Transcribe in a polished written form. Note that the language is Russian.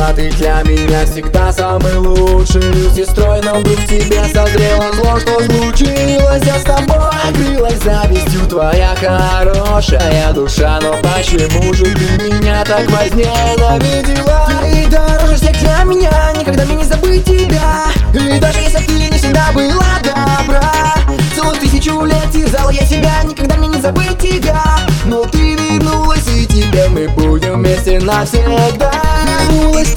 была ты для меня всегда самой лучшей сестрой. Но вдруг в тебе созрело зло, что случилось? Я с тобой крылась завистью, твоя хорошая душа. Но почему же ты меня так возненавидела? Ты дороже всех для меня, никогда мне не забыть тебя. И даже если ты не всегда была добра, целых 1000 лет терзала я себя, никогда мне не забыть тебя. Но ты вернулась, и теперь мы будем вместе навсегда. Вернулась